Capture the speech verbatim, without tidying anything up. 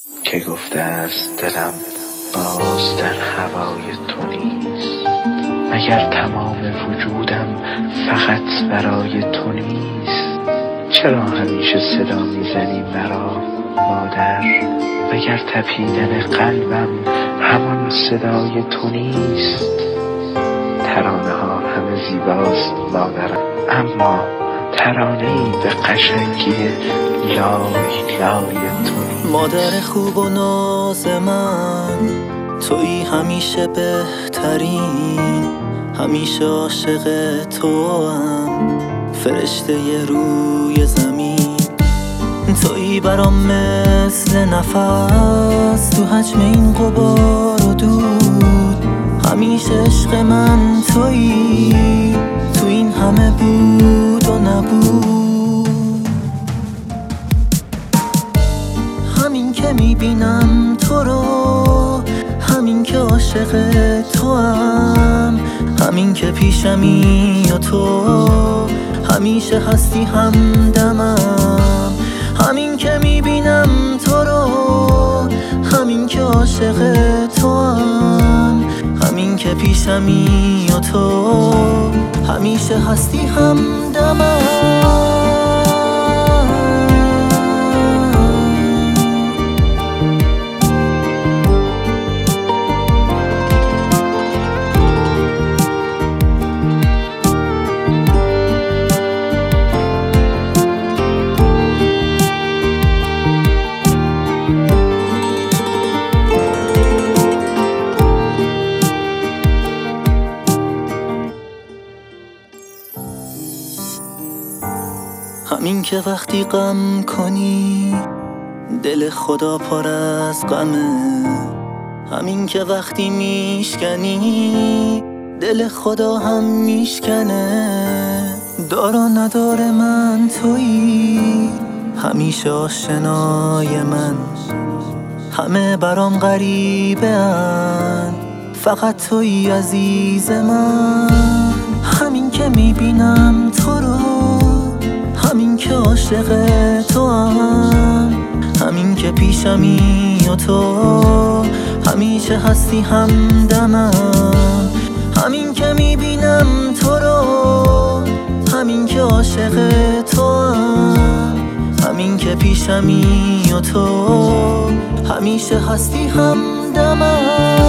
که گفته است دلم باز در هوای تو نیست، مگر تمام وجودم فقط برای تو نیست؟ چرا همیشه صدا میزنی مرا مادر؟ مگر تپیدن قلبم همان صدای تو نیست؟ ترانه ها همه زیباست مادرم، اما ترانه‌ای به قشنگی لای لای تو نیست. مادر خوب و ناز من، تویی همیشه بهترین، همیشه عاشق تو هم، فرشته روی زمین. تویی برام مثل نفس تو حجم این غبار و دود، همیشه عشق من تویی، تو این همه بود و نبود. همین که میبینم تو رو، همین که عاشق تو هم، همین که پیشمی و تو همیشه هستی همدمم. همین که میبینم تو رو، همین که عاشق تو هم، همین که پیشمی و تو همیشه هستی همدمم. همین که وقتی غم کنی دل خدا پر از غمه، همین که وقتی میشکنی دل خدا هم میشکنه. دار و ندار من تویی، همیشه آشنای من، همه برام غریبه ان، فقط تویی عزیز من. همین که میبینم تو رو، همین که عاشق تو هم، همین که پیشمی و تو همیشه هستی همدمم. همین که میبینم تو رو، همین که عاشق تو هم، همین که پیشمی و تو همیشه هستی همدمم.